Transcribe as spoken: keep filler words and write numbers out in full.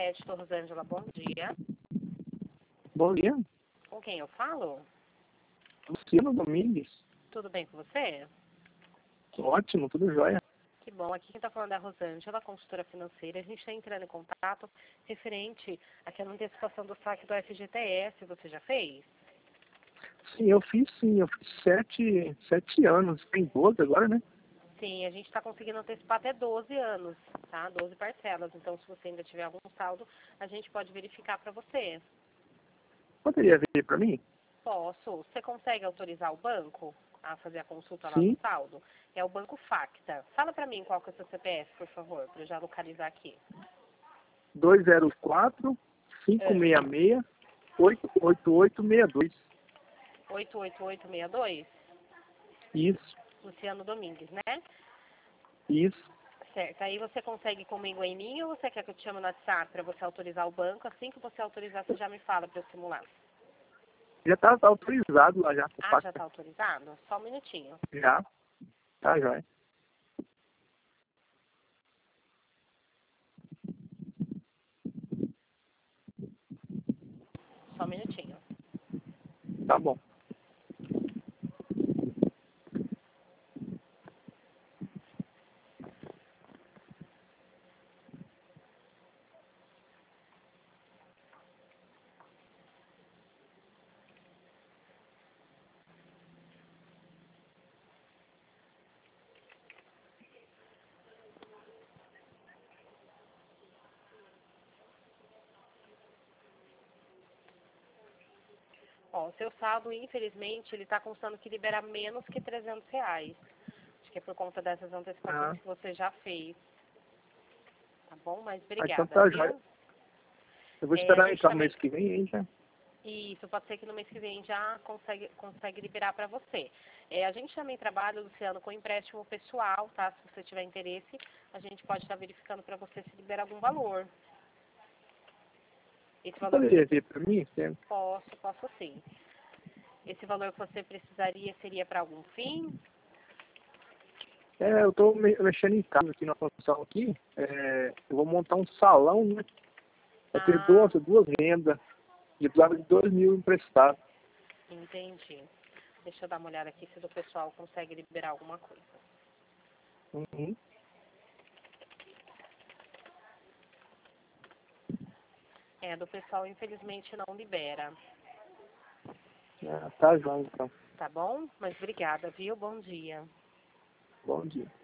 Crédito, Rosângela, bom dia. Bom dia, Com quem eu falo? Luciano Domingues. Tudo bem com você? Ótimo, tudo jóia. Que bom. Aqui quem está falando é a Rosângela, consultora financeira. A gente está entrando em contato referente àquela antecipação do saque do F G T S. Você já fez? Sim, eu fiz sim, eu fiz sete, sete anos, tem doze agora, né? Sim, a gente está conseguindo antecipar até doze anos, tá? doze parcelas. Então, se você ainda tiver algum saldo, a gente pode verificar para você. Poderia ver para mim? Posso. Você consegue autorizar o banco a fazer a consulta lá Sim, do saldo? É o Banco Facta. Fala para mim qual que é o seu C P F, por favor, para eu já localizar aqui. dois zero quatro, cinco É. seis seis, oito oito oito seis dois. oito oito oito seis dois? Isso, Luciano Domingues, né? isso. Certo. Aí você consegue comigo em mim ou você quer que eu te chame no WhatsApp para você autorizar o banco? Assim que você autorizar, você já me fala para eu simular. Já tá, tá autorizado lá já. Ah, já está autorizado? Só um minutinho. Já, tá jóia. Só um minutinho. Tá bom. Ó, o seu saldo, infelizmente, ele está constando que libera menos que trezentos reais. Acho que é por conta dessas antecipações Ah, que você já fez. Tá bom? Mas ah, então obrigada, tá jóia. viu? Eu vou É, a esperar gente então no também... mês que vem aí já. Isso, pode ser que no mês que vem já consegue, consegue liberar para você. É, a gente também trabalha, Luciano, com empréstimo pessoal, tá? Se você tiver interesse, a gente pode estar verificando para você se libera algum valor. Esse Você valor que poderia você... ver para mim? Você- Posso, posso sim. Esse valor que você precisaria seria para algum fim? É, eu tô me- mexendo em casa aqui na construção aqui. É, eu vou montar um salão, né? Vai ter Ah, duas, duas vendas. E precisava de dois mil emprestados. entendi. Deixa eu dar uma olhada aqui se o pessoal consegue liberar alguma coisa. Uhum. É, do pessoal infelizmente não libera, Ah, tá, João, então. tá bom? Mas obrigada, viu? Bom dia. Bom dia.